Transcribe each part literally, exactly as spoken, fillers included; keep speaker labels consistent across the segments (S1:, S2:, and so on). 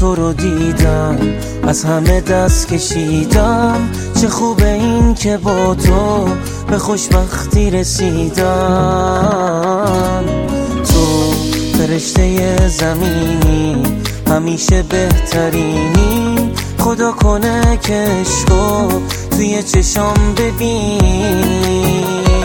S1: تو رو دیدم، از همه دست کشیدم. چه خوبه این که با تو به خوشبختی رسیدم. تو فرشته زمینی، همیشه بهترینی. خدا کنه که عشقو توی چشام ببینی.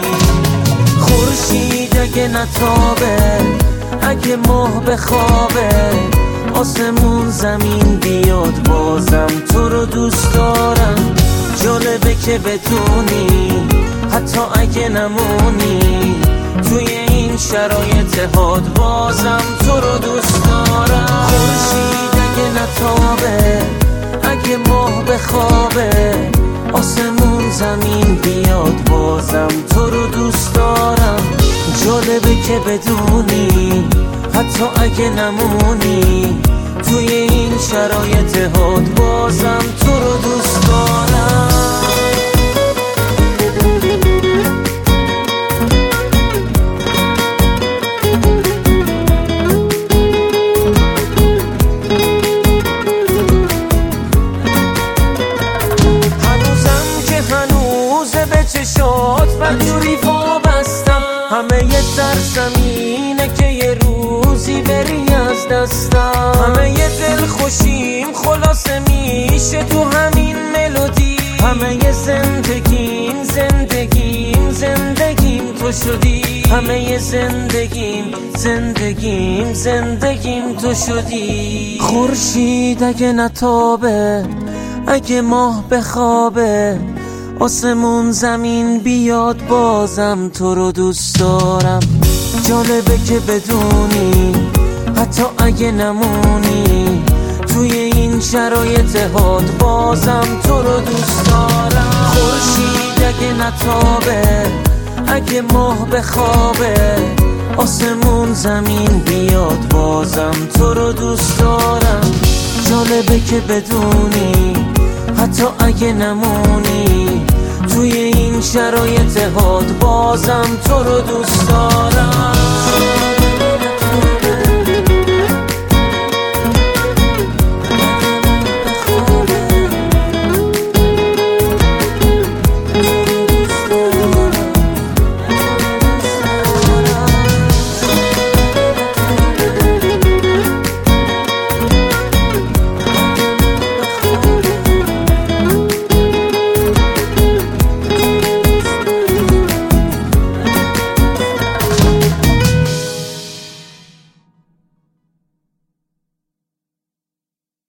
S1: خورشید اگه نتابه، اگه ماه بخوابه، آسمون زمین بیاد، بازم تو رو دوست دارم. جالبه که بدونی حتی اگه نمونی، توی این شرایط حاد بازم تو رو دوست دارم. خورشید اگه نتابه، اگه ماه بخوابه، آسمون زمین بیاد، بازم تو رو دوست دارم. جالبه که بدونی حتی اگه نمونی، توی این شرایط حاد بازم تو رو دوست دارم. چشات بدجوری وابستم، همه یه ترسم اینه که یه روزی بری از دستم. همه یه دل خوشیم خلاصه میشه تو همین ملودی، همه یه زندگیم زندگیم زندگیم تو شدی. همه یه زندگیم زندگیم زندگیم تو شدی. خورشید اگه نتابه، اگه ماه بخوابه، آسمون زمین بیاد، بازم تو رو دوست دارم. جالبه که بدونی حتی اگه نمونی، توی این شرایط حاد بازم تو رو دوست دارم. خورشید اگه نتابه، اگه ماه بخوابه، آسمون زمین بیاد، بازم تو رو دوست دارم. جالبه که بدونی حتی اگه نمونی، توی این شرایط حاد بازم تو رو دوست دارم.